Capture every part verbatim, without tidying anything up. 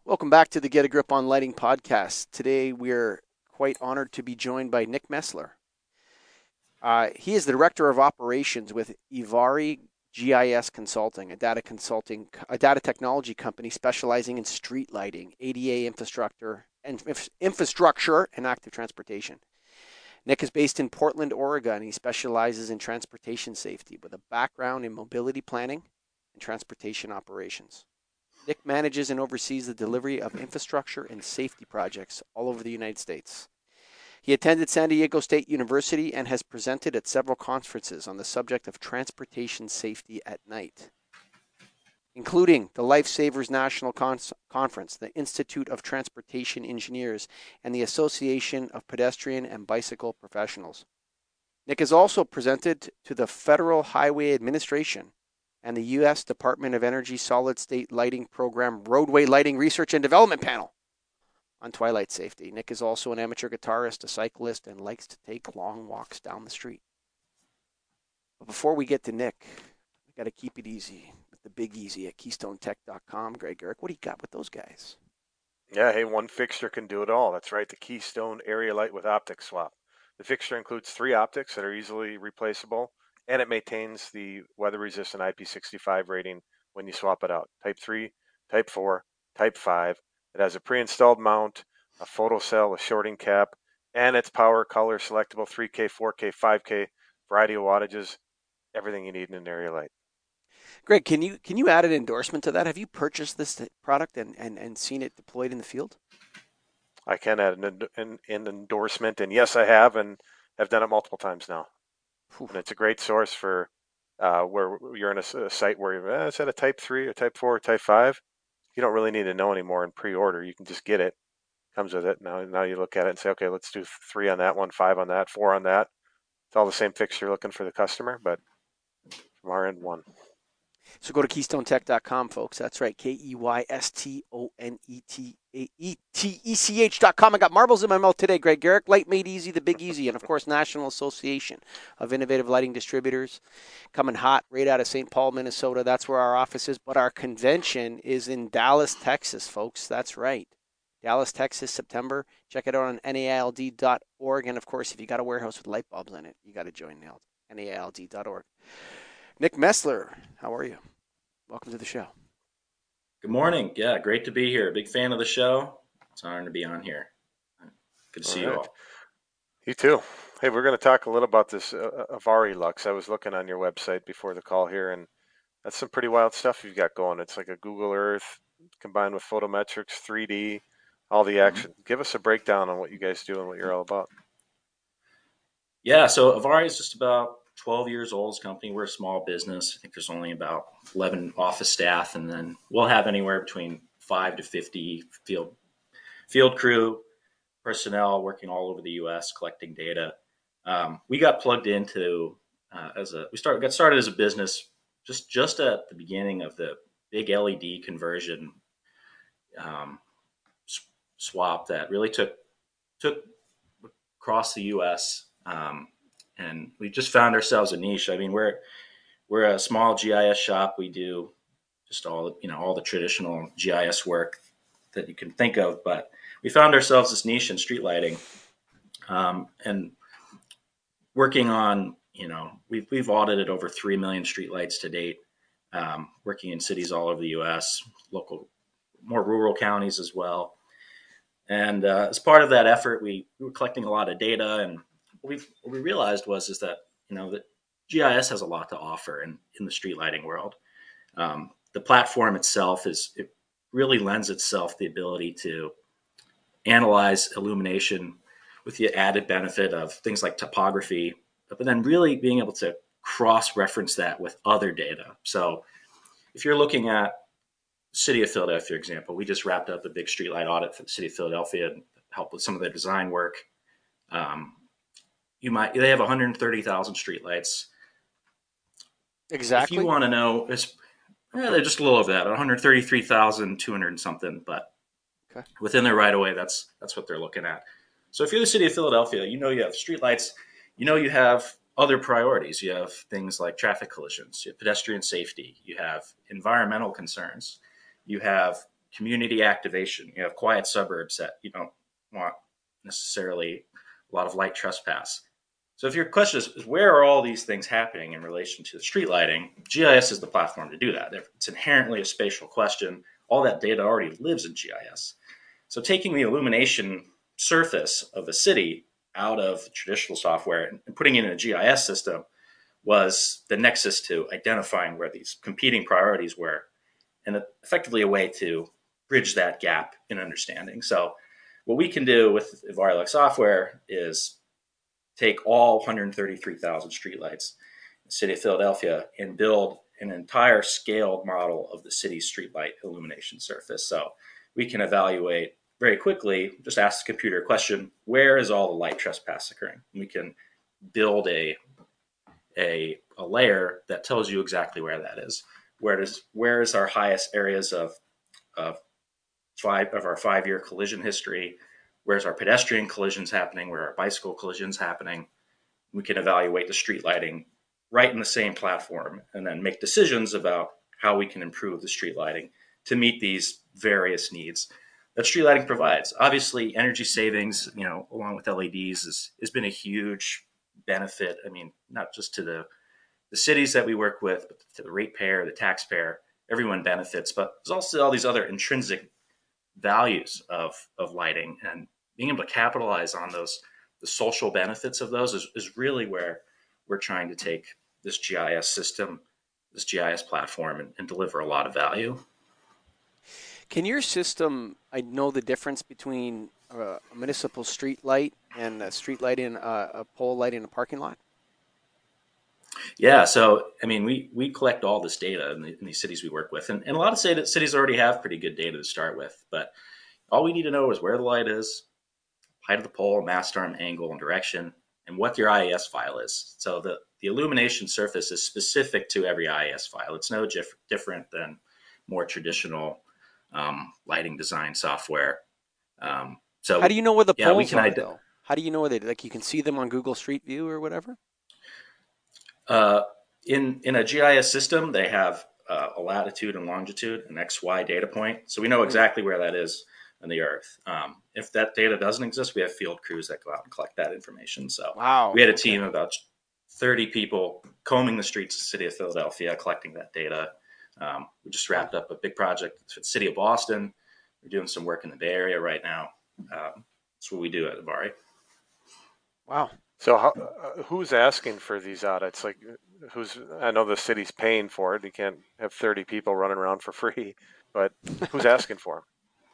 Welcome back to the Get a Grip on Lighting podcast. Today we're quite honored to be joined by Nick Messler. Uh, he is the Director of Operations with Ivari G I S Consulting, a data consulting, a data technology company specializing in street lighting, A D A infrastructure, and infrastructure and active transportation. Nick is based in Portland, Oregon, and he specializes in transportation safety with a background in mobility planning and transportation operations. Nick manages and oversees the delivery of infrastructure and safety projects all over the United States. He attended San Diego State University and has presented at several conferences on the subject of transportation safety at night, including the Lifesavers National Con- Conference, the Institute of Transportation Engineers, and the Association of Pedestrian and Bicycle Professionals. Nick has also presented to the Federal Highway Administration and the U S Department of Energy Solid State Lighting Program Roadway Lighting Research and Development Panel on twilight safety. Nick is also an amateur guitarist, a cyclist, and likes to take long walks down the street. But before we get to Nick, we got to keep it easy with the Big Easy at keystone tech dot com. Greg Garrick, what do you got with those guys? Yeah, hey, one fixture can do it all. That's right, the Keystone Area Light with Optic Swap. The fixture includes three optics that are easily replaceable, and it maintains the weather-resistant I P sixty-five rating when you swap it out. Type three, Type four, Type five. It has a pre-installed mount, a photocell, a shorting cap, and it's power, color, selectable, three K, four K, five K, variety of wattages, everything you need in an area light. Greg, can you can you add an endorsement to that? Have you purchased this product and, and, and seen it deployed in the field? I can add an, an, an endorsement, and yes, I have, and have done it multiple times now. Whew. And it's a great source for uh, where you're in a, a site where you're, eh, it's at a type three or type four or type five. You don't really need to know anymore in pre-order. You can just get it. Comes with it. Now, now you look at it and say, okay, let's do three on that one, five on that, four on that. It's all the same fixture looking for the customer, but from our end, one. So go to keystone tech dot com, folks. That's right. K E Y S T O N E T A E T E C H dot com. I got marbles in my mouth today, Greg Garrick. Light Made Easy, the Big Easy, and of course, National Association of Innovative Lighting Distributors. Coming hot right out of Saint Paul, Minnesota. That's where our office is. But our convention is in Dallas, Texas, folks. That's right. Dallas, Texas, September. Check it out on N A I L D dot org. And of course, if you got a warehouse with light bulbs in it, you got to join N A I L D dot org. Nick Messler, how are you? Welcome to the show. Good morning. Yeah, great to be here. Big fan of the show. It's an honor to be on here. Good to All see right. you all. You too. Hey, we're going to talk a little about this uh, Avari Lux. I was looking on your website before the call here, and that's some pretty wild stuff you've got going. It's like a Google Earth combined with photometrics, three D, all the Mm-hmm. action. Give us a breakdown on what you guys do and what you're all about. Yeah, so Avari is just about twelve years old as a company. We're a small business. I think there's only about eleven office staff, and then we'll have anywhere between five to fifty field field crew personnel working all over the U S collecting data. Um, we got plugged into uh, as a we started got started as a business just just at the beginning of the big L E D conversion um, swap that really took took across the U S Um, and we just found ourselves a niche. I mean, we're we're a small G I S shop. We do just all you know all the traditional G I S work that you can think of, but we found ourselves this niche in street lighting, um, and working on you know we've we've audited over three million streetlights to date, um, working in cities all over the U S, local, more rural counties as well. And uh, as part of that effort, we, we were collecting a lot of data, and what, we've, what we realized was is that you know that G I S has a lot to offer in, in the street lighting world. Um, the platform itself is it really lends itself the ability to analyze illumination with the added benefit of things like topography, but then really being able to cross-reference that with other data. So if you're looking at City of Philadelphia, for example, we just wrapped up a big streetlight audit for the City of Philadelphia and helped with some of their design work. Um, you might they have one hundred thirty thousand streetlights. If you Exactly. want to know, it's eh, they're just a little over that, one hundred thirty-three thousand two hundred and something, but Okay. within their right of way, that's that's what they're looking at. So if you're the City of Philadelphia, you know you have streetlights, you know you have other priorities. You have things like traffic collisions, you have pedestrian safety, you have environmental concerns, you have community activation. You have quiet suburbs that you don't want necessarily a lot of light trespass. So if your question is, where are all these things happening in relation to the street lighting, G I S is the platform to do that. It's inherently a spatial question. All that data already lives in G I S. So taking the illumination surface of the city out of traditional software and putting it in a G I S system was the nexus to identifying where these competing priorities were, and effectively a way to bridge that gap in understanding. So what we can do with Ivari software is take all one hundred thirty-three thousand streetlights in the city of Philadelphia and build an entire scaled model of the city's streetlight illumination surface. So we can evaluate very quickly, just ask the computer a question, where is all the light trespass occurring? And we can build a, a, a layer that tells you exactly where that is. Where does where is our highest areas of, of, five, of our five-year collision history? Where's our pedestrian collisions happening? Where are bicycle collisions happening? We can evaluate the street lighting right in the same platform and then make decisions about how we can improve the street lighting to meet these various needs that street lighting provides. Obviously, energy savings, you know, along with L E Ds is, has been a huge benefit. I mean, not just to the, the cities that we work with, but to the ratepayer, the taxpayer, everyone benefits, but there's also all these other intrinsic values of, of lighting, and being able to capitalize on those, the social benefits of those is, is really where we're trying to take this G I S system, this G I S platform, and, and deliver a lot of value. Can your system, I know the difference between a municipal street light and a street light in a, a pole light in a parking lot? Yeah, so I mean, we we collect all this data in, the, in these cities we work with, and, and a lot of cities already have pretty good data to start with. But all we need to know is where the light is, height of the pole, mast arm angle and direction, and what your I A S file is. So the, the illumination surface is specific to every I A S file. It's no dif- different than more traditional um, lighting design software. Um, so how do you know where the yeah, we poles can are, ide- though? How do you know where they, like you can see them on Google Street View or whatever? Uh, in, in a G I S system, they have uh, a latitude and longitude, an X Y data point. So we know exactly where that is on the Earth. Um, if that data doesn't exist, we have field crews that go out and collect that information. So Wow. we had a Okay. team of about thirty people combing the streets of the city of Philadelphia, collecting that data. Um, we just wrapped up a big project for the city of Boston. We're doing some work in the Bay Area right now. Um, that's what we do at Ivari. Wow. So how, uh, who's asking for these audits? Like, who's? I know the city's paying for it. You can't have thirty people running around for free, but who's asking for them?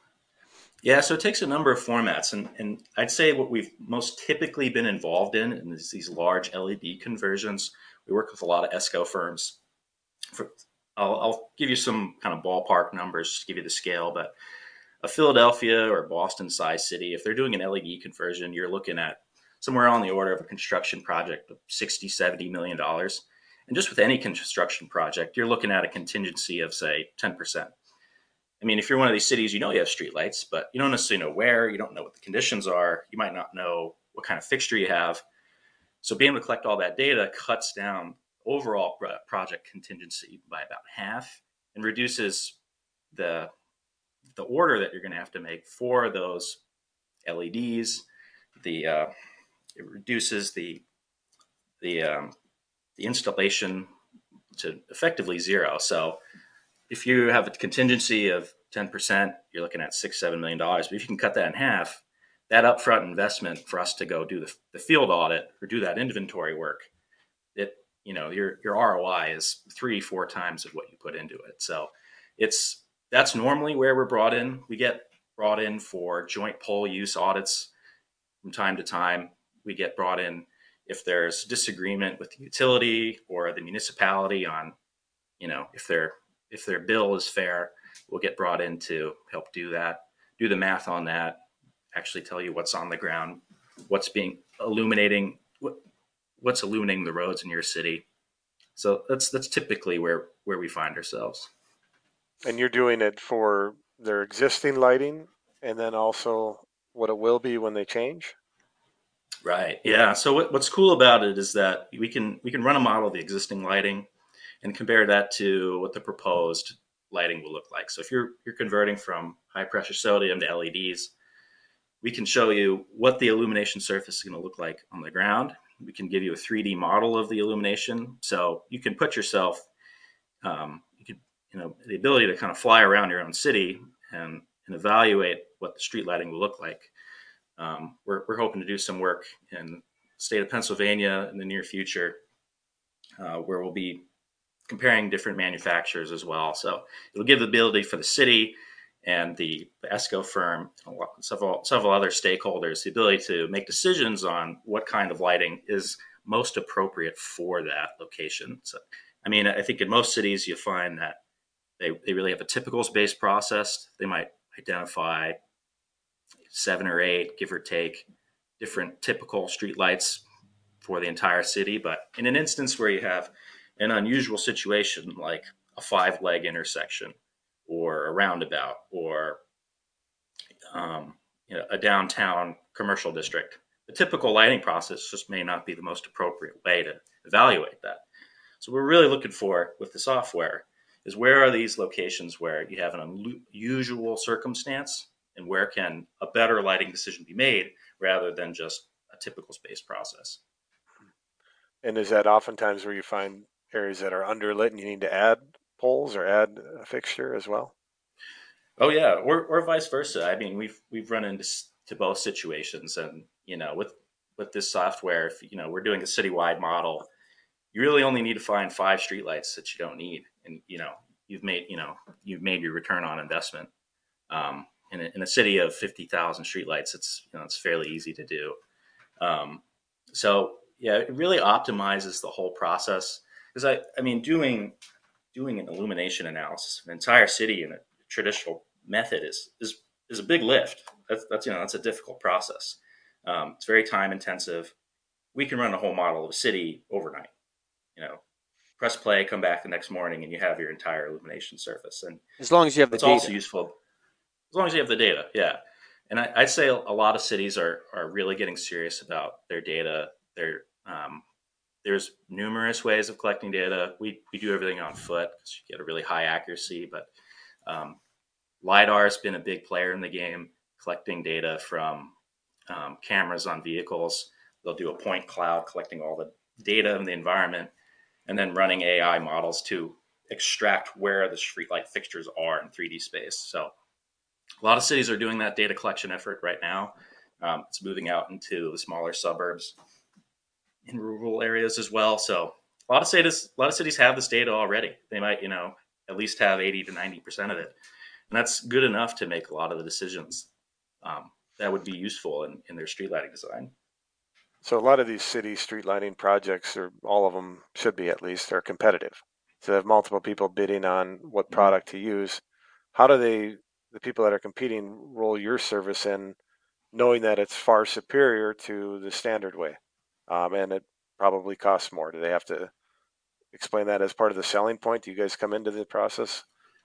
Yeah, so it takes a number of formats, and, and I'd say what we've most typically been involved in is these large L E D conversions. We work with a lot of ESCO firms. For, I'll, I'll give you some kind of ballpark numbers to give you the scale, but a Philadelphia or Boston size city, if they're doing an L E D conversion, you're looking at somewhere on the order of a construction project of sixty, seventy million dollars. And just with any construction project, you're looking at a contingency of, say, ten percent. I mean, if you're one of these cities, you know you have streetlights, but you don't necessarily know where, you don't know what the conditions are, you might not know what kind of fixture you have. So being able to collect all that data cuts down overall project contingency by about half and reduces the, the order that you're going to have to make for those L E Ds. The uh, it reduces the the um, the installation to effectively zero. So if you have a contingency of ten percent, you're looking at six, seven million dollars. But if you can cut that in half, that upfront investment for us to go do the, the field audit or do that inventory work, it you know your your R O I is three, four times of what you put into it. So it's that's normally where we're brought in. We get brought in for joint pole use audits from time to time. We get brought in if there's disagreement with the utility or the municipality on, you know, if their if their bill is fair. We'll get brought in to help do that, do the math on that, actually tell you what's on the ground, what's being illuminating, what, what's illuminating the roads in your city. So that's that's typically where where we find ourselves. And you're doing it for their existing lighting, and then also what it will be when they change. Right. Yeah. So what, what's cool about it is that we can we can run a model of the existing lighting and compare that to what the proposed lighting will look like. So if you're you're converting from high pressure sodium to L E Ds, we can show you what the illumination surface is going to look like on the ground. We can give you a three D model of the illumination, so you can put yourself, um, you can, you know, the ability to kind of fly around your own city and, and evaluate what the street lighting will look like. Um, we're, we're hoping to do some work in the state of Pennsylvania in the near future, uh, where we'll be comparing different manufacturers as well. So it'll give the ability for the city and the, the ESCO firm, and several several other stakeholders, the ability to make decisions on what kind of lighting is most appropriate for that location. So, I mean, I think in most cities you find that they, they really have a typical space process. They might identify seven or eight, give or take, different typical streetlights for the entire city. But in an instance where you have an unusual situation like a five leg intersection or a roundabout or um, you know, a downtown commercial district, the typical lighting process just may not be the most appropriate way to evaluate that. So what we're really looking for with the software is where are these locations where you have an unusual circumstance and where can a better lighting decision be made rather than just a typical space process. And is that oftentimes where you find areas that are underlit and you need to add poles or add a fixture as well? Oh yeah, or or vice versa. I mean, we've we've run into to both situations, and you know, with with this software, if you know we're doing a citywide model, you really only need to find five streetlights that you don't need, and you know you've made you know you've made your return on investment. Um, in a, in a city of fifty thousand streetlights, it's you know it's fairly easy to do. Um, so yeah, it really optimizes the whole process because I I mean doing doing an illumination analysis of an entire city in a traditional method is is is a big lift. That's that's you know that's a difficult process. Um, it's very time intensive. We can run a whole model of a city overnight. You know, press play, come back the next morning, and you have your entire illumination surface. And As long as you have the it's also data. useful as long as you have the data. Yeah, and I, I'd say a lot of cities are are really getting serious about their data. Their um, there's numerous ways of collecting data. We we do everything on foot because you get a really high accuracy, but um, LiDAR has been a big player in the game, collecting data from um, cameras on vehicles. They'll do a point cloud collecting all the data in the environment and then running A I models to extract where the streetlight fixtures are in three D space. So a lot of cities are doing that data collection effort right now. Um, it's moving out into the smaller suburbs in rural areas as well. So a lot of cities, a lot of cities have this data already. They might, you know, at least have eighty to ninety percent of it. And that's good enough to make a lot of the decisions um, that would be useful in, in their street lighting design. So a lot of these city street lighting projects, or all of them should be at least, are competitive. So they have multiple people bidding on what product to use. How do they, the people that are competing, roll your service in, knowing that it's far superior to the standard way, um, and it probably costs more? Do they have to explain that as part of the selling point? Do you guys come into the process?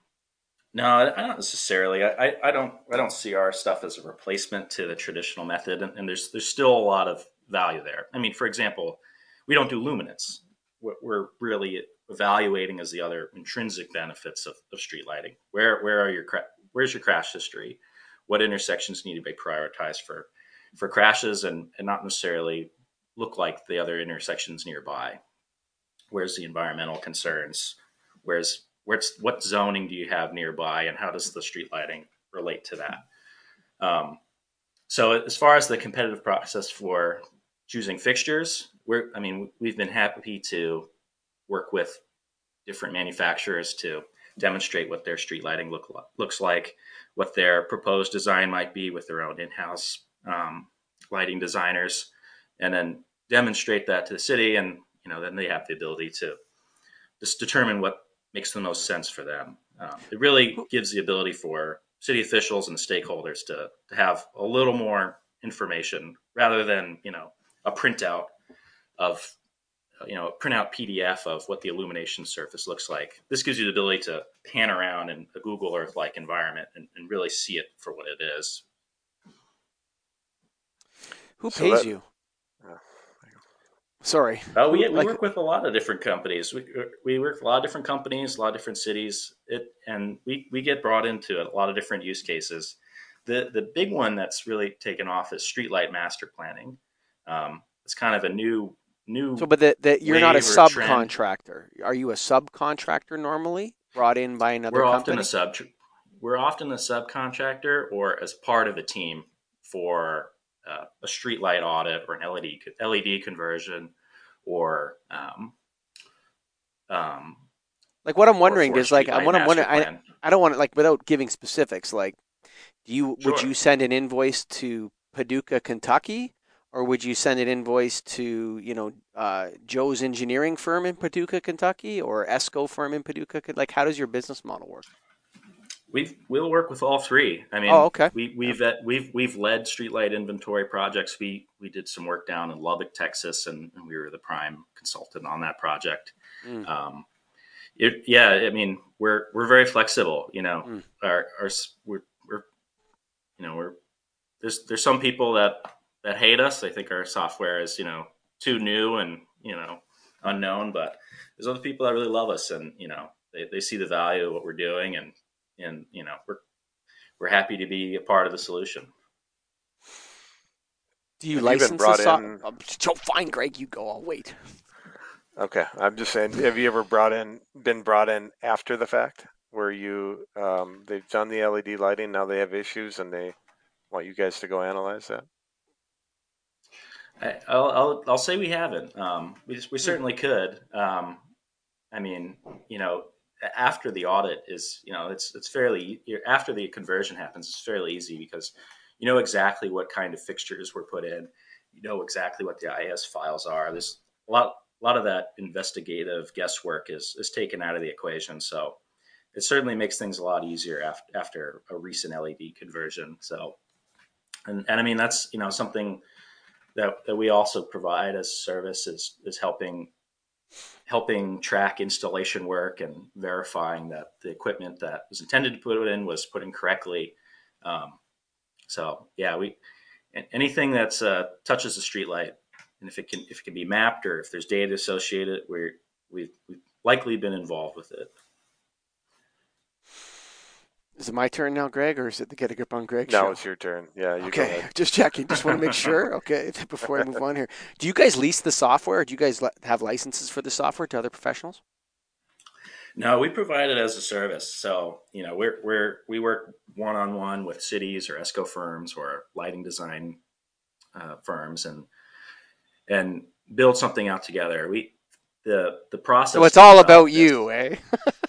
No, I don't necessarily. I, I don't. I don't see our stuff as a replacement to the traditional method, and, and there's there's still a lot of value there. I mean, for example, we don't do luminance. What we're really evaluating is the other intrinsic benefits of, of street lighting. Where where are your where's your crash history? What intersections need to be prioritized for for crashes, and and not necessarily look like the other intersections nearby? Where's the environmental concerns? Where's where's what zoning do you have nearby, and how does the street lighting relate to that? Um, so as far as the competitive process for choosing fixtures, we're I mean we've been happy to work with different manufacturers to demonstrate what their street lighting look looks like, what their proposed design might be with their own in-house um, lighting designers, and then demonstrate that to the city, and you know then they have the ability to just determine what makes the most sense for them. Um, it really gives the ability for city officials and stakeholders to, to have a little more information rather than, you know, a printout of, you know, a printout P D F of what the illumination surface looks like. This gives you the ability to pan around in a Google Earth-like environment and, and really see it for what it is. Who So pays that you? uh, Sorry. Oh, Who we we like work with a lot of different companies. We we work with a lot of different companies, a lot of different cities. It and we we get brought into a lot of different use cases. The the big one that's really taken off is streetlight master planning. Um, it's kind of a new so? new But that that you're not a wave or trend. subcontractor. Are you a subcontractor normally brought in by another We're often a company? sub we're often a subcontractor or as part of a team for uh, a streetlight audit or an L E D L E D conversion or um, um, Like what I'm or wondering for a is like streetlight what I'm master wondering. I plan. I don't want to like without giving specifics. Like, do you would Sure. you send an invoice to Paducah, Kentucky, or would you send an invoice to you know uh, Joe's engineering firm in Paducah, Kentucky, or Esco firm in Paducah? Ken- Like, how does your business model work? We've we'll work with all three. I Oh, mean, okay. we Yeah. we've at, we've we've led streetlight inventory projects. We we did some work down in Lubbock, Texas, and, and we were the prime consultant on that project. Mm, Um, it, yeah, I mean, we're we're very flexible. You know, mm. our our we're, we're you know we're there's there's some people that that hate us. They think our software is you know too new and you know unknown, but there's other people that really love us, and you know they, they see the value of what we're doing, and and you know we're we're happy to be a part of the solution. Do you Have you been license the brought software? in? So fine, Greg. You go. I'll wait. Okay, I'm just saying. Have you ever brought in been brought in after the fact, where you um, they've done the L E D lighting, now they have issues, and they want you guys to go analyze that? I, I'll, I'll I'll say we haven't. Um, we we Hmm. certainly could. Um, I mean, you know, after the audit is, you know, it's it's fairly after the conversion happens, it's fairly easy because you know exactly what kind of fixtures were put in. You know exactly what the I S files are. There's a lot a lot of that investigative guesswork is is taken out of the equation. So it certainly makes things a lot easier after after a recent L E D conversion. So and and I mean that's you know something that that we also provide as a service is is helping helping track installation work and verifying that the equipment that was intended to put it in was put in correctly. Um, so yeah, we anything that's uh, touches the street light, and if it can if it can be mapped or if there's data associated, we're we've, we've likely been involved with it. Is it my turn now, Greg, or is it the Get a Grip on Greg Now show? it's your turn. Yeah, you go Okay, ahead. just checking. Just want to make sure. Okay, before I move on here, do you guys lease the software? Or do you guys li- have licenses for the software to other professionals? No, we provide it as a service. So you know we're we're we work one on one with cities or ESCO firms or lighting design uh, firms, and and build something out together. We the the So process it's to all about develop this. you, eh?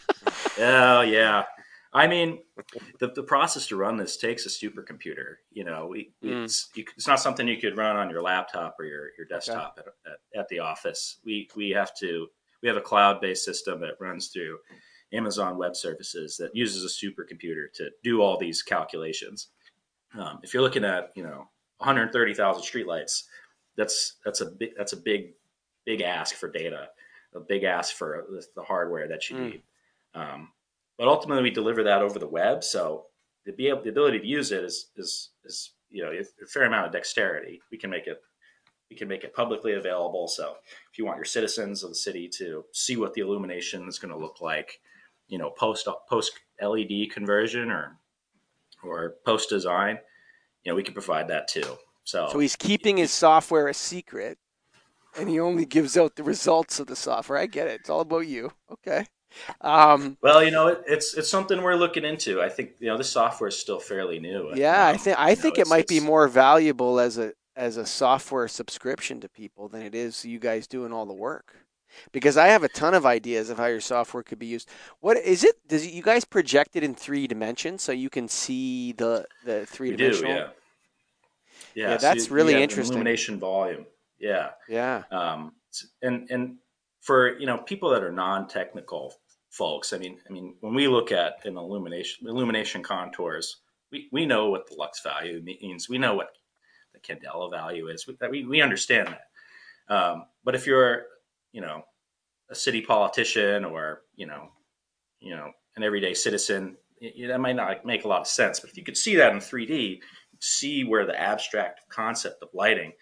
Oh yeah, I mean the the process to run this takes a supercomputer. You know, we, we Mm, it's you, it's not something you could run on your laptop or your your okay. desktop at, at, at the office. We we have to we have a cloud based system that runs through Amazon Web Services that uses a supercomputer to do all these calculations. Um, if you're looking at you know one hundred thirty thousand streetlights, that's that's a big that's a big big ask for data, a big ask for the, the hardware that you Mm. need. Um, but ultimately, we deliver that over the web, so the, be able, the ability to use it is is is you know a fair amount of dexterity. We can make it we can make it publicly available. So if you want your citizens of the city to see what the illumination is going to look like, you know, post post L E D conversion or or post design, you know, we can provide that too. So So he's keeping his software a secret, and he only gives out the results of the software. I get it. It's all about you. Okay. Um, well, you know, it, it's it's something we're looking into. I think you know this software is still fairly new. yeah, I Um, think I you know, think it it's might be it's more valuable as a as a software subscription to people than it is you guys doing all the work. Because I have a ton of ideas of how your software could be used. What is it? Does it, you guys project it in three dimensions so you can see the the three we do, dimensional? yeah, yeah. Yeah, So that's you, you really have an interesting. illumination volume, yeah, Yeah. um, and and for you know people that are non-technical folks, I mean, I mean, when we look at an illumination illumination contours, we we know what the lux value means. We know what the candela value is. We we, we understand that. Um, but if you're, you know, a city politician or you know, you know, an everyday citizen, it, that might not make a lot of sense. But if you could see that in three D, see where the abstract concept of lighting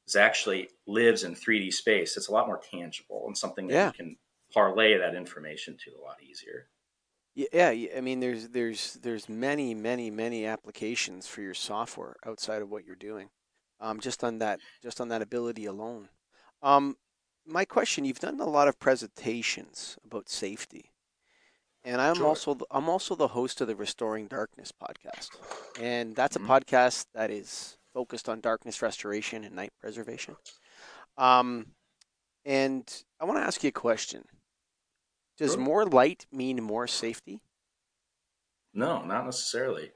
is actually lives in three D space. It's a lot more tangible and something that you Yeah. can parlay that information to a lot easier. Yeah, yeah, I mean, there's there's there's many, many, many applications for your software outside of what you're doing, um, just on that just on that ability alone. Um, my question: You've done a lot of presentations about safety, and I'm Sure. also the, I'm also the host of the Restoring Darkness podcast, and that's a Mm-hmm. podcast that is focused on darkness restoration and night preservation. Um, and I want to ask you a question: Does Sure. more light mean more safety? No, not necessarily.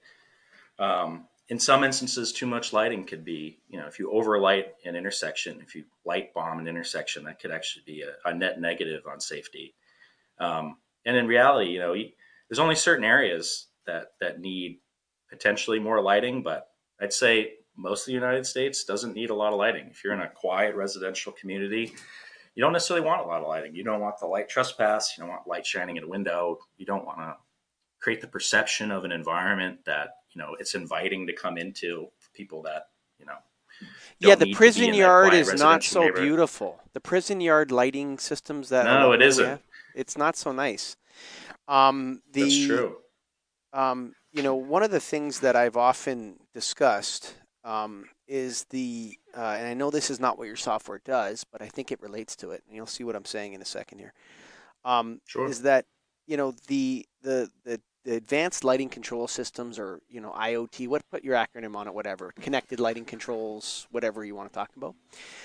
Um, in some instances, too much lighting could be, you know, if you overlight an intersection, if you light bomb an intersection, that could actually be a, a net negative on safety. Um, and in reality, you know, there's only certain areas that that need potentially more lighting, but I'd say most of the United States doesn't need a lot of lighting. If you're in a quiet residential community, you don't necessarily want a lot of lighting. You don't want the light trespass. You don't want light shining in a window. You don't want to create the perception of an environment that, you know, it's inviting to come into for people that, you know, Yeah, don't the need to be prison in that yard quiet is not residential so neighborhood. beautiful. The prison yard lighting systems that a No, lot it where we isn't. have, it's not so nice. Um, That's the true. um, you know, one of the things that I've often discussed um, is the, uh, and I know this is not what your software does, but I think it relates to it, and you'll see what I'm saying in a second here. Um, Sure. is that you know the the the the advanced lighting control systems, or you know I O T, what put your acronym on it, whatever, connected lighting controls, whatever you want to talk about.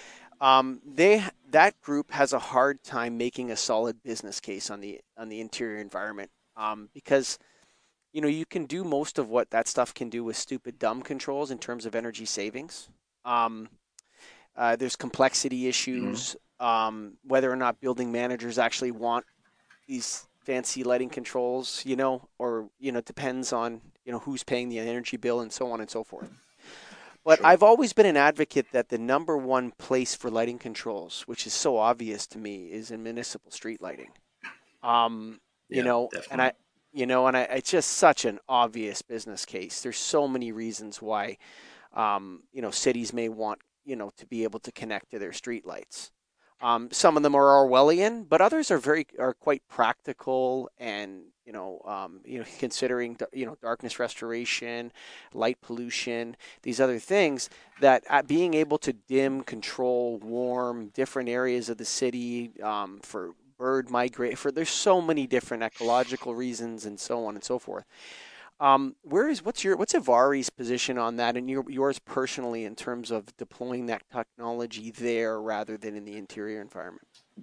Um, they that group has a hard time making a solid business case on the on the interior environment, um, because you know you can do most of what that stuff can do with stupid dumb controls in terms of energy savings. Um, uh, there's complexity Mm-hmm. issues, um, whether or not building managers actually want these fancy lighting controls, you know, or you know, it depends on you know who's paying the energy bill and so on and so forth. But Sure. I've always been an advocate that the number one place for lighting controls, which is so obvious to me, is in municipal street lighting. Um, you Yeah, know, and definitely. I, you know, and I, it's just such an obvious business case. There's so many reasons why, um, you know, cities may want, you know, to be able to connect to their street lights. Um, some of them are Orwellian, but others are very are quite practical, and you know, um, you know, considering you know darkness restoration, light pollution, these other things that uh, being able to dim, control, warm different areas of the city um, for bird migrate for there's so many different ecological reasons and so on and so forth. Um, where is what's your what's Ivari's position on that, and your, yours personally in terms of deploying that technology there rather than in the interior environment?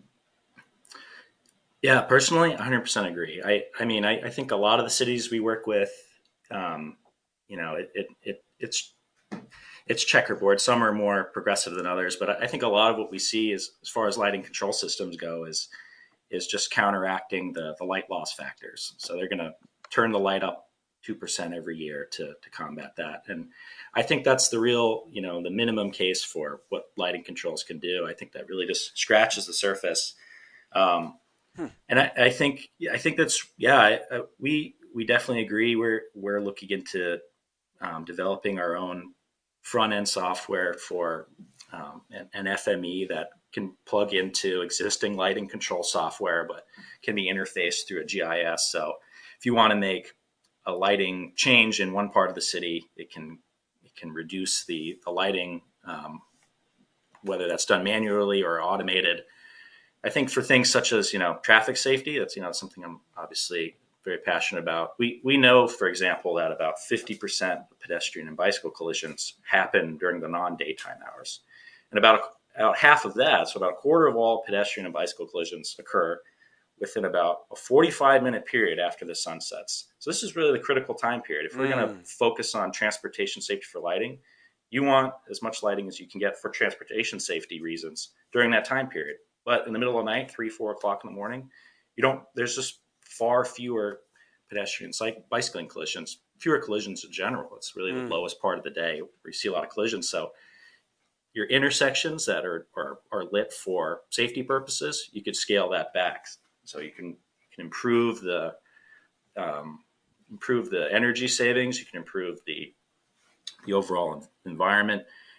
Yeah, personally, one hundred percent agree. I, I mean, I, I think a lot of the cities we work with, um, you know, it, it, it, it's it's checkerboard. Some are more progressive than others, but I think a lot of what we see is, as far as lighting control systems go, is is just counteracting the the light loss factors. So they're going to turn the light up two percent every year to to combat that. And I think that's the real, you know, the minimum case for what lighting controls can do. I think that really just scratches the surface. Um, Hmm. and I, I think I think that's yeah. I, I, we we definitely agree. We're we're looking into um, developing our own front end software for um, an, an F M E that can plug into existing lighting control software, but can be interfaced through a G I S. So if you want to make a lighting change in one part of the city, it can it can reduce the the lighting, um, whether that's done manually or automated. I think for things such as, you know, traffic safety, that's, you know, something I'm obviously very passionate about. We we know, for example, that about fifty percent of pedestrian and bicycle collisions happen during the non-daytime hours, and about about half of that, so about a quarter of all pedestrian and bicycle collisions occur within about a forty-five minute period after the sun sets. So this is really the critical time period. If we're going to Mm. focus on transportation safety for lighting, you want as much lighting as you can get for transportation safety reasons during that time period. But in the middle of the night, three, four o'clock in the morning, you don't. There's just far fewer pedestrian bicycling collisions, fewer collisions in general. It's really the Mm. lowest part of the day where you see a lot of collisions. So your intersections that are, are, are lit for safety purposes, you could scale that back. So you can, you can improve the um, improve the energy savings. You can improve the the overall environment,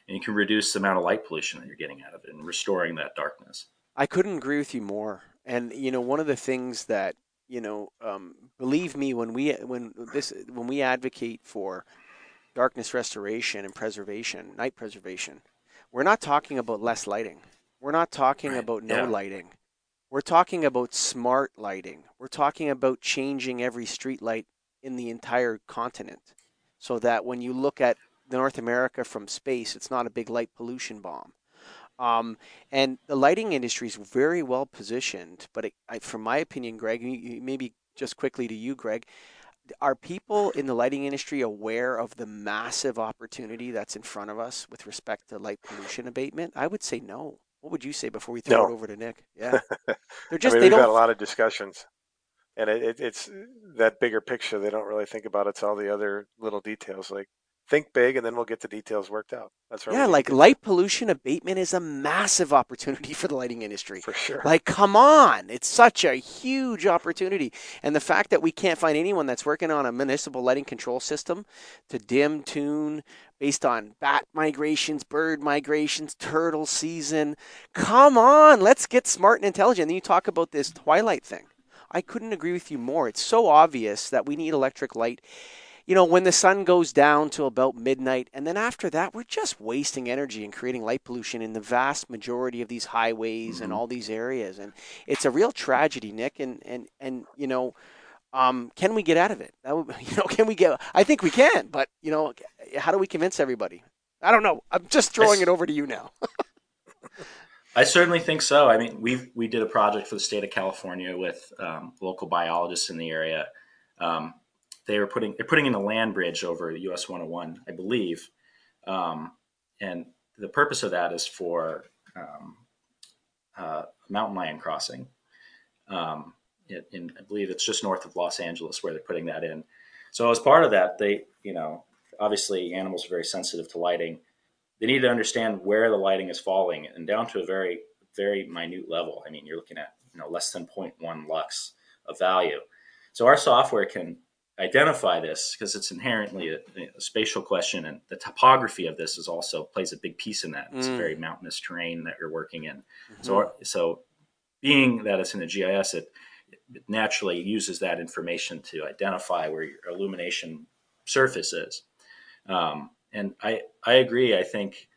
and you can reduce the amount of light pollution that you're getting out of it and restoring that darkness. I couldn't agree with you more. And you know, one of the things that you know, um, believe me, when we when this when we advocate for darkness restoration and preservation, night preservation, we're not talking about less lighting. We're not talking Right. about no Yeah. lighting. We're talking about smart lighting. We're talking about changing every street light in the entire continent so that when you look at North America from space, it's not a big light pollution bomb. Um, and the lighting industry is very well positioned. But it, I, from my opinion, Greg, you, you- maybe just quickly to you, Greg, are people in the lighting industry aware of the massive opportunity that's in front of us with respect to light pollution abatement? I would say no. What would you say before we throw it No, over to Nick? Yeah, they're I just mean they we've had don't. a lot of discussions, and it, it, it's that bigger picture they don't really think about. It's all the other little details. Like think big, and then we'll get the details worked out. That's where we Yeah, need to like get to, light pollution abatement is a massive opportunity for the lighting industry. for sure. Like, come on, it's such a huge opportunity. And the fact that we can't find anyone that's working on a municipal lighting control system to dim tune based on bat migrations, bird migrations, turtle season. Come on, let's get smart and intelligent. And then you talk about this twilight thing. I couldn't agree with you more. It's so obvious that we need electric light, you know, when the sun goes down till about midnight, and then after that, we're just wasting energy and creating light pollution in the vast majority of these highways and Mm-hmm. all these areas, and it's a real tragedy, Nick. And and and you know, um, can we get out of it? That would, you know, can we get? I think we can, but you know, how do we convince everybody? I don't know. I'm just throwing it I, over to you now. I certainly think so. I mean, we we did a project for the state of California with um, local biologists in the area. Um, they were putting they're putting in a land bridge over U S one oh one, I believe, um, and the purpose of that is for um, uh, mountain lion crossing. Um, in, in, I believe it's just north of Los Angeles where they're putting that in. So as part of that, they, you know, obviously animals are very sensitive to lighting. They need to understand where the lighting is falling and down to a very, very minute level. I mean, you're looking at, you know, less than zero point one lux of value. So our software can identify this because it's inherently a, a spatial question, and the topography of this is also plays a big piece in that. It's a Mm, very mountainous terrain that you're working in. So, hmm our, so being that it's in a G I S, it, it naturally uses that information to identify where your illumination surface is. Um, and I, I agree. I think,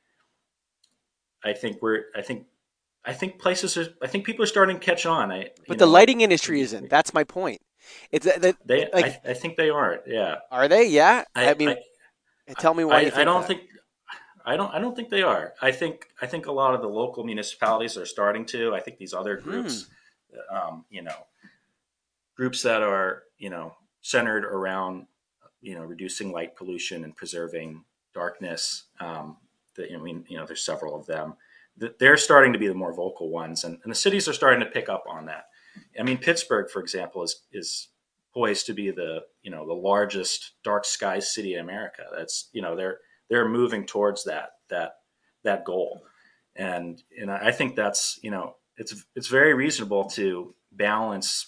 I think we're, I think, I think places are, I think people are starting to catch on. I, you But the know, lighting industry isn't. That's my point. It's that, that they, like, I, I think they are. Yeah. are they? Yeah. I I, mean, I, tell me why you I, I think don't that. think, I don't, I don't think they are. I think, I think a lot of the local municipalities are starting to. I think these other Hmm. groups, um, you know, groups that are, you know, centered around, you know, reducing light pollution and preserving darkness. Um, the, I mean, you know, there's several of them. They're starting to be the more vocal ones, and, and the cities are starting to pick up on that. I mean, Pittsburgh, for example, is is poised to be the, you know, the largest dark sky city in America. That's, you know, they're they're moving towards that that that goal, and and I think that's, you know, it's it's very reasonable to balance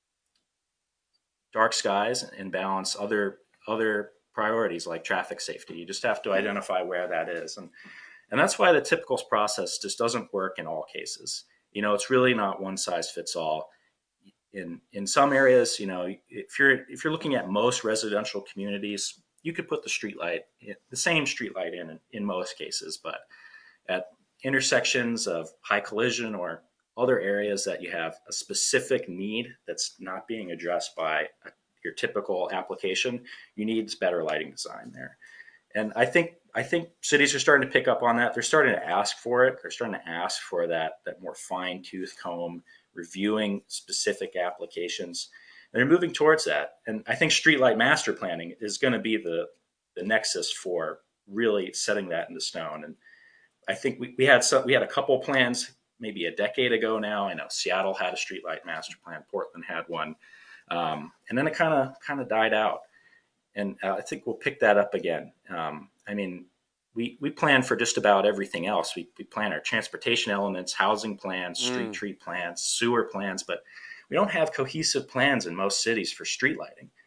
dark skies and balance other other priorities like traffic safety. You just have to identify where that is, and and that's why the typical process just doesn't work in all cases. You know, it's really not one size fits all. In in some areas, you know, if you're if you're looking at most residential communities, you could put the street light, the same street light in in most cases, but at intersections of high collision or other areas that you have a specific need that's not being addressed by your typical application, you need better lighting design there. And I think I think cities are starting to pick up on that. They're starting to ask for it. They're starting to ask for that that more fine tooth comb, reviewing specific applications. And they're moving towards that. And I think streetlight master planning is going to be the the nexus for really setting that into stone. And I think we, we had some, we had a couple plans maybe a decade ago now. I know Seattle had a streetlight master plan, Portland had one, um, and then it kind of kind of died out. And uh, I think we'll pick that up again. Um, I mean, we we plan for just about everything else. We we plan our transportation elements, housing plans, street Mm. tree plans, sewer plans, but we don't have cohesive plans in most cities for street lighting.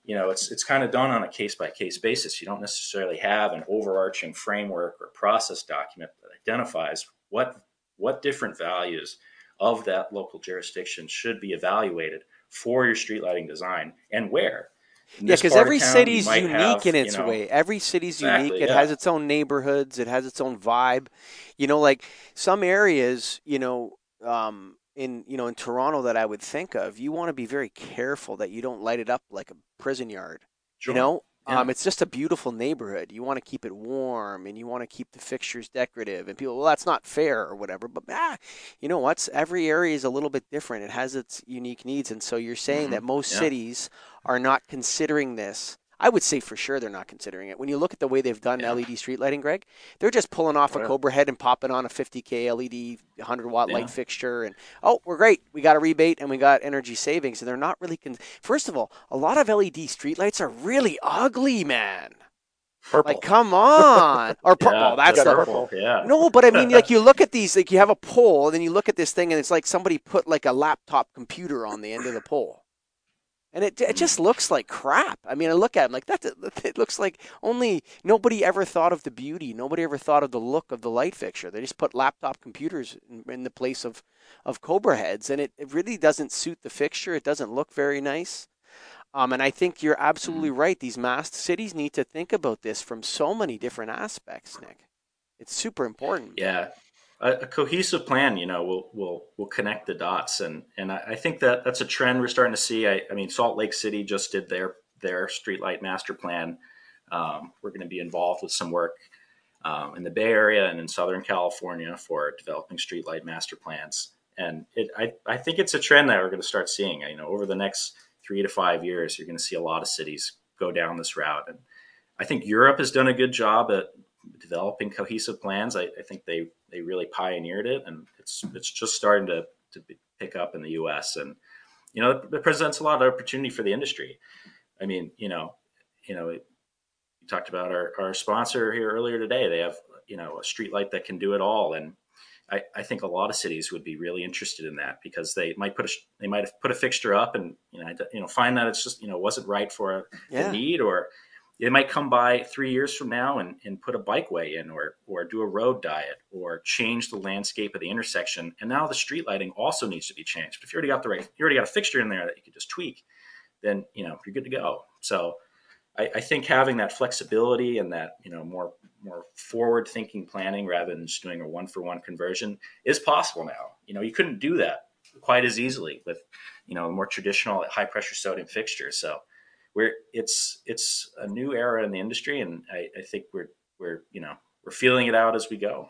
you know, it's it's kind of done on a case by case basis. You don't necessarily have an overarching framework or process document that identifies what what different values of that local jurisdiction should be evaluated for your street lighting design and where. In Yeah, this because part of every town, you city's might unique have, in you its know, way. Every city's unique. exactly, It yeah, has its own neighborhoods. It has its own vibe. You know, like some areas, you know, um, in you know in Toronto that I would think of, you want to be very careful that you don't light it up like a prison yard. You sure, know, um, yeah. it's just a beautiful neighborhood. You want to keep it warm and you want to keep the fixtures decorative. And people, well, that's not fair or whatever. But ah, you know what's every area is a little bit different. It has its unique needs. And so you're saying Hmm. that most Yeah. cities are not considering this. I would say for sure they're not considering it. When you look at the way they've done Yeah. L E D street lighting, Greg, they're just pulling off Oh, a yeah. Cobra head and popping on a fifty K L E D one hundred watt light Yeah. fixture, and oh, we're great. We got a rebate and we got energy savings, and they're not really. Con- First of all, a lot of L E D street lights are really ugly, man. Like, Purple. come on, or pur- Yeah. well, The that's Got the purple. purple. Yeah. no, but I mean, like you look at these, like you have a pole, and then you look at this thing, and it's like somebody put like a laptop computer on the end of the pole. And it, it Mm. just looks like crap. I mean, I look at it like that. It looks like only nobody ever thought of the beauty. Nobody ever thought of the look of the light fixture. They just put laptop computers in, in the place of, of Cobra heads, and it, it really doesn't suit the fixture. It doesn't look very nice. Um, and I think you're absolutely Mm. right. These masked cities need to think about this from so many different aspects, Nick. It's super important. Yeah. A, a cohesive plan, you know, will will will connect the dots, and and I, I think that that's a trend we're starting to see. I, I mean, Salt Lake City just did their their streetlight master plan. Um, we're going to be involved with some work um, in the Bay Area and in Southern California for developing streetlight master plans. And it, I, I think it's a trend that we're going to start seeing. You know, over the next three to five years, you're going to see a lot of cities go down this route. And I think Europe has done a good job at developing cohesive plans. I, I think they they really pioneered it, and it's it's just starting to to pick up in the U S. And you know, it, it presents a lot of opportunity for the industry. I mean, you know, you know, it, you talked about our, our sponsor here earlier today. They have, you know, a street light that can do it all. And I, I think a lot of cities would be really interested in that because they might put a, they might have put a fixture up and, you know, you know, find that it's just, you know, wasn't right for the Yeah. need, or they might come by three years from now and, and put a bikeway in, or, or do a road diet, or change the landscape of the intersection. And now the street lighting also needs to be changed. But if you already got the right, you already got a fixture in there that you could just tweak, then, you know, you're good to go. So, I, I think having that flexibility and that, you know, more more forward thinking planning rather than just doing a one for one conversion is possible now. You know, you couldn't do that quite as easily with, you know, more traditional high pressure sodium fixtures. So we're it's it's a new era in the industry, and I, I think we're we're you know we're feeling it out as we go.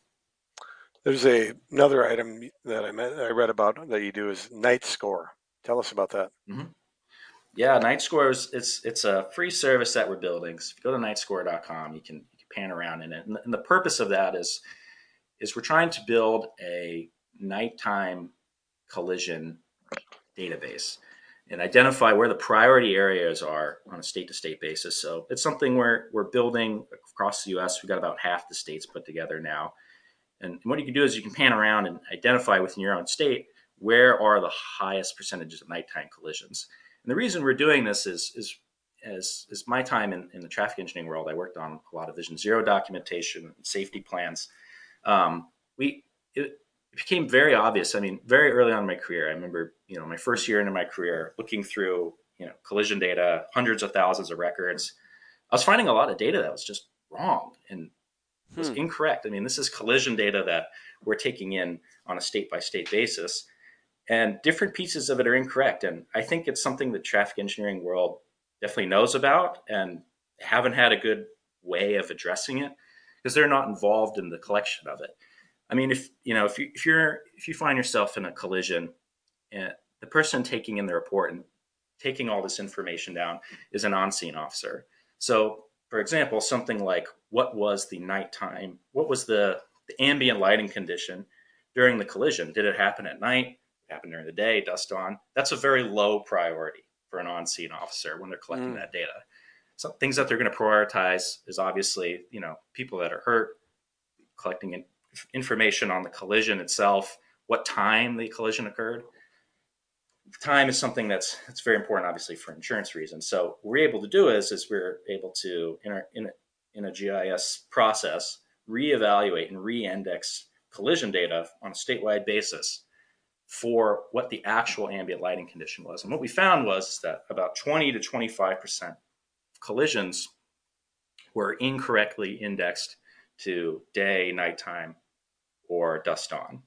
There's a another item that I met, I read about that you do is night score. Tell us about that. Mm-hmm. Yeah, Night Score is it's it's a free service that we're building. So if you go to night score dot com, you can, you can pan around in it. And the, and the purpose of that is is we're trying to build a nighttime collision database and identify where the priority areas are on a state to state basis. So it's something we're we're building across the U S. We've got about half the states put together now. And what you can do is you can pan around and identify within your own state where are the highest percentages of nighttime collisions. And the reason we're doing this is, is as, as my time in, in the traffic engineering world, I worked on a lot of Vision Zero documentation and safety plans. Um, we it, it became very obvious. I mean, very early on in my career, I remember, you know, my first year into my career, looking through, you know, collision data, hundreds of thousands of records. I was finding a lot of data that was just wrong and was Hmm. incorrect. I mean, this is collision data that we're taking in on a state by state basis, and different pieces of it are incorrect. And I think it's something the traffic engineering world definitely knows about and haven't had a good way of addressing it because they're not involved in the collection of it. I mean, if you know, if you if you're if you find yourself in a collision, and the person taking in the report and taking all this information down is an on-scene officer. So, for example, something like what was the nighttime, what was the, the ambient lighting condition during the collision? Did it happen at night? Did it happen during the day, dusk on? That's a very low priority for an on-scene officer when they're collecting Mm. that data. So things that they're going to prioritize is obviously, you know, people that are hurt, collecting information on the collision itself, what time the collision occurred. time is something that's that's very important, obviously, for insurance reasons. So what we're able to do is is we're able to in our in a, in a G I S process reevaluate and re-index collision data on a statewide basis for what the actual ambient lighting condition was. And what we found was that about twenty to twenty-five percent of collisions were incorrectly indexed to day, nighttime, or dusk dawn.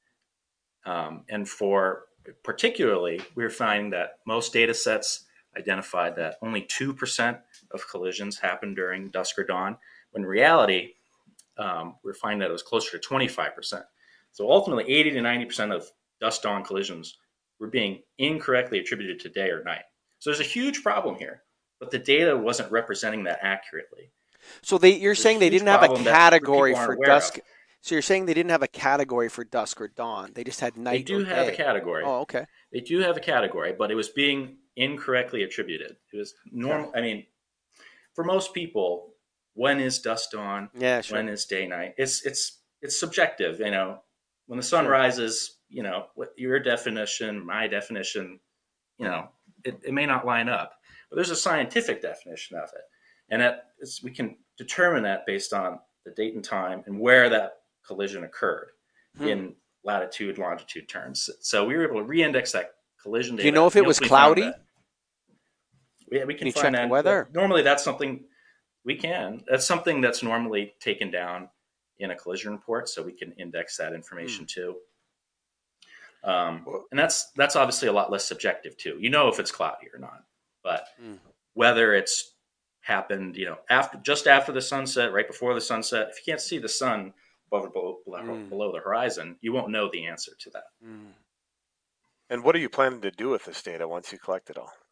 Um, and for particularly, we're finding that most data sets identified that only two percent of collisions happen during dusk or dawn, when in reality, um, we're finding that it was closer to twenty-five percent. So ultimately, eighty to ninety percent of dusk dawn collisions were being incorrectly attributed to day or night. So there's a huge problem here, but the data wasn't representing that accurately. So they, you're There's saying they didn't have a category for dusk. Of. So you're saying they didn't have a category for dusk or dawn. They just had night. They do or have day. a category. Oh, okay. They do have a category, but it was being incorrectly attributed. It was normal. Okay. I mean, for most people, when is dusk dawn? Yeah, sure. When is day night? It's it's it's subjective. You know, when the sun Sure. rises, you know, what your definition, my definition, you know, it, it may not line up. But there's a scientific definition of it, and that is, we can determine that based on the date and time and where that collision occurred hmm. in latitude, longitude terms. So we were able to re-index that collision data. Do you know if it was cloudy? Yeah, we can, can you find check that. The weather? Normally, that's something we can. That's something that's normally taken down in a collision report, so we can index that information mm. too. Um, and that's that's obviously a lot less subjective too. You know if it's cloudy or not, but mm. whether it's happened, you know, after just after the sunset, right before the sunset, if you can't see the sun above below, mm. below the horizon, you won't know the answer to that. Mm. And what are you planning to do with this data once you collect it all?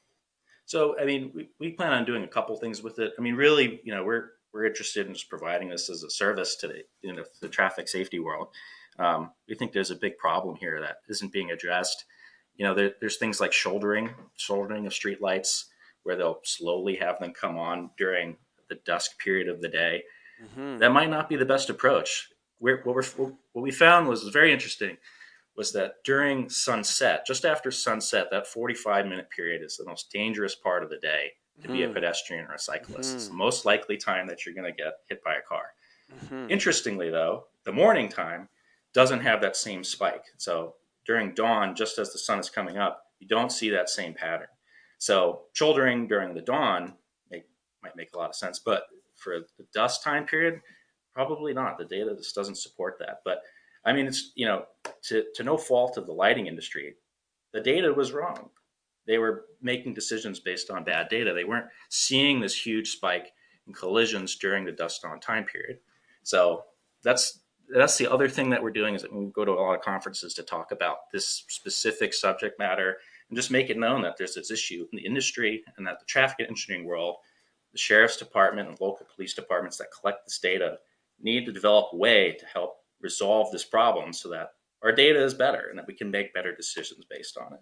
So, I mean, we, we plan on doing a couple things with it. I mean, really, you know, we're we're interested in just providing this as a service to the, you know, the traffic safety world. Um, we think there's a big problem here that isn't being addressed. You know, there, there's things like shouldering, shouldering of street lights, where they'll slowly have them come on during the dusk period of the day. Mm-hmm. That might not be the best approach. We're, what, we're, what we found was very interesting. Was that during sunset, just after sunset, that forty-five minute period is the most dangerous part of the day to mm-hmm. be a pedestrian or a cyclist. Mm-hmm. It's the most likely time that you're going to get hit by a car. Mm-hmm. Interestingly, though, the morning time doesn't have that same spike. So during dawn, just as the sun is coming up, you don't see that same pattern. So shouldering during the dawn make, might make a lot of sense, but for the dusk time period, probably not. The data just doesn't support that. But I mean, it's, you know, to, to no fault of the lighting industry, the data was wrong. They were making decisions based on bad data. They weren't seeing this huge spike in collisions during the dusk dawn time period. So that's that's the other thing that we're doing is that we go to a lot of conferences to talk about this specific subject matter and just make it known that there's this issue in the industry and that the traffic engineering world, the sheriff's department and local police departments that collect this data need to develop a way to help resolve this problem so that our data is better and that we can make better decisions based on it.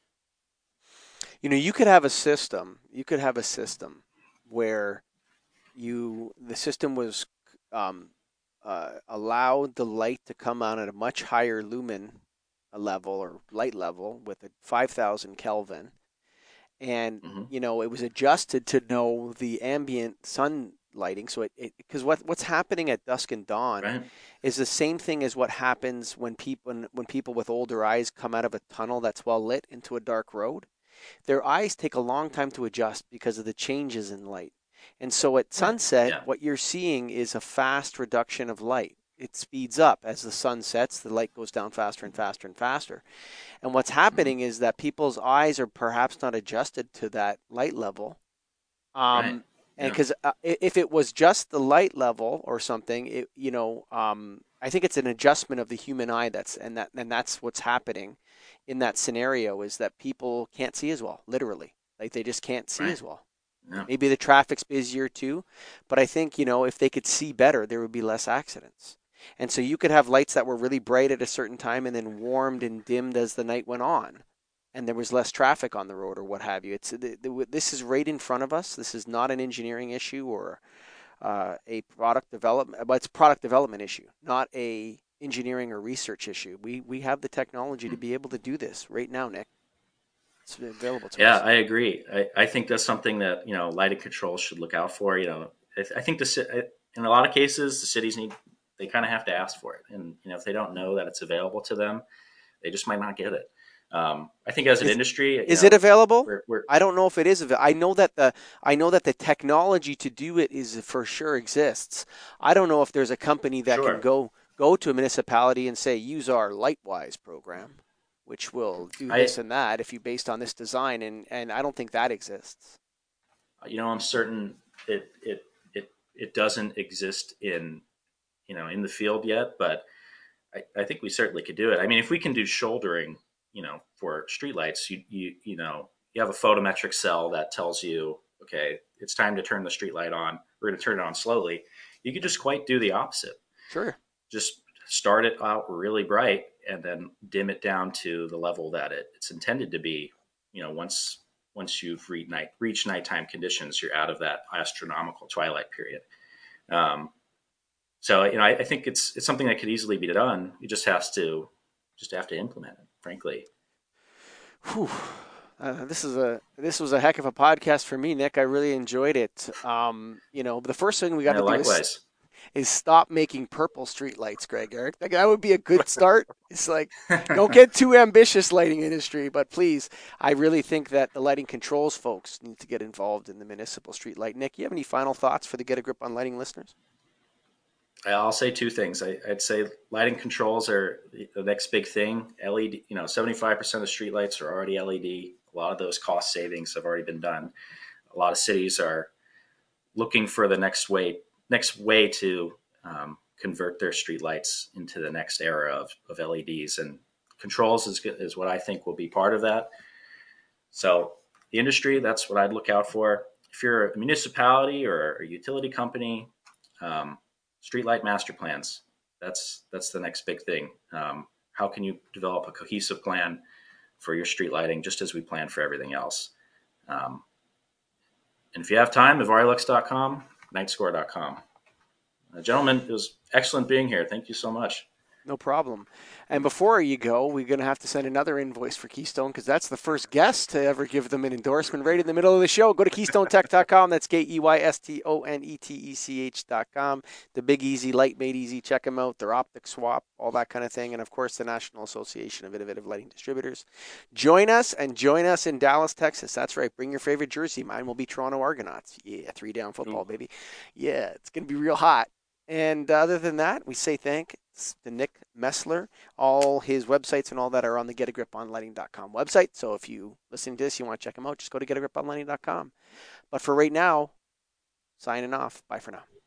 You know, you could have a system, you could have a system where you, the system was um, uh, allowed the light to come on at a much higher lumen level or light level with a five thousand Kelvin. And, mm-hmm. you know, it was adjusted to know the ambient sun lighting. So it, because what what's happening at dusk and dawn right. is the same thing as what happens when people when, when people with older eyes come out of a tunnel that's well lit into a dark road. Their eyes take a long time to adjust because of the changes in light. And so at sunset, yeah. what you're seeing is a fast reduction of light. It speeds up as the sun sets, the light goes down faster and faster and faster. And what's happening mm-hmm. is that people's eyes are perhaps not adjusted to that light level. Um, right. And because yeah. uh, if it was just the light level or something, it, you know, um, I think it's an adjustment of the human eye. That's and that and that's what's happening in that scenario is that people can't see as well, literally, like they just can't see right. as well. Yeah. Maybe the traffic's busier too, but I think you know if they could see better, there would be less accidents. And so you could have lights that were really bright at a certain time and then warmed and dimmed as the night went on. And there was less traffic on the road or what have you. It's the, the, this is right in front of us. This is not an engineering issue or uh, a product development, but it's a product development issue, not a engineering or research issue. We we have the technology to be able to do this right now, Nick. it's available to Yeah, us. I agree. I, I think that's something that, you know, lighting control should look out for. You know, I, I think the ci- I- in a lot of cases, the cities need, they kind of have to ask for it. And, you know, if they don't know that it's available to them, they just might not get it. Um, I think as an Is industry, you is it know, available? we're, we're I don't know if it is available. I know that the I know that the technology to do it is for sure exists. I don't know if there's a company that can sure. go go to a municipality and say use our Lightwise program, which will do I, this and that if you based on this design, and and I don't think that exists. you know, I'm certain it, it, it, it doesn't exist in, you know, in the field yet, but I, I think we certainly could do it. I mean, if we can do shouldering, you know, for streetlights, you you you know, you have a photometric cell that tells you, okay, it's time to turn the streetlight on. We're going to turn it on slowly. You could just quite do the opposite. Sure. Just start it out really bright and then dim it down to the level that it, it's intended to be. You know, once once you've reached night reached nighttime conditions, you're out of that astronomical twilight period. Um, so you know, I, I think it's it's something that could easily be done. You just has to just have to implement it. Frankly, Whew. Uh, this is a this was a heck of a podcast for me, Nick. I really enjoyed it. Um, you know, the first thing we got yeah. to do is Likewise, is stop making purple street lights, Greg Eric. Like, that would be a good start. It's like, don't get too ambitious, lighting industry, but please, I really think that the lighting controls folks need to get involved in the municipal street light. Nick, you have any final thoughts for the Get a Grip on Lighting listeners? I'll say two things. I, I'd say lighting controls are the next big thing. L E D, you know, seventy-five percent of streetlights are already L E D. A lot of those cost savings have already been done. A lot of cities are looking for the next way, next way to um, convert their streetlights into the next era of, of L E Ds, and controls is is what I think will be part of that. So the industry, that's what I'd look out for. If you're a municipality or a utility company, um, streetlight master plans. That's that's the next big thing. Um, how can you develop a cohesive plan for your street lighting, just as we plan for everything else? Um, and if you have time, ivarilux dot com, nightscore dot com. Uh, gentlemen, it was excellent being here. Thank you so much. No problem. And before you go, we're going to have to send another invoice for Keystone because that's the first guest to ever give them an endorsement right in the middle of the show. Go to keystone tech dot com. That's K E Y S T O N E T E C H dot com. The Big Easy, Light Made Easy. Check them out. Their optic swap, all that kind of thing. And, of course, the National Association of Innovative Lighting Distributors. Join us and join us in Dallas, Texas. That's right. Bring your favorite jersey. Mine will be Toronto Argonauts. Yeah, three down football, Ooh. baby. Yeah, it's going to be real hot. And other than that, we say thanks to Nick Messler. All his websites and all that are on the get a grip on lighting dot com website. So if you listen to this, you want to check them out, just go to get a grip on lighting dot com. But for right now, signing off. Bye for now.